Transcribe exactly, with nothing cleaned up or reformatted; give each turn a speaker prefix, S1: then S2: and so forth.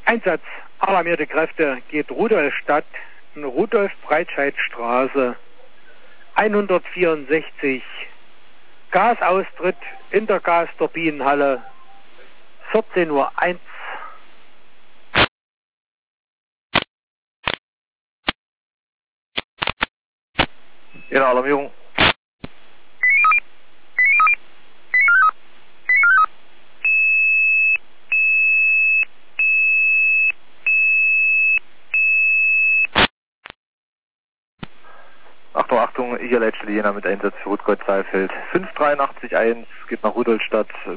S1: Einsatz, alarmierte Kräfte, geht Rudolstadt, Rudolf-Breitscheid-Straße, hundertvierundsechzig, Gasaustritt in der Gasturbinenhalle, vierzehn Uhr eins.
S2: Ihre Alarmierung. Achtung, Achtung, hier Leitstelle Jena mit Einsatz für Rotgott Saalfeld. fünf drei acht eins geht nach Rudolstadt,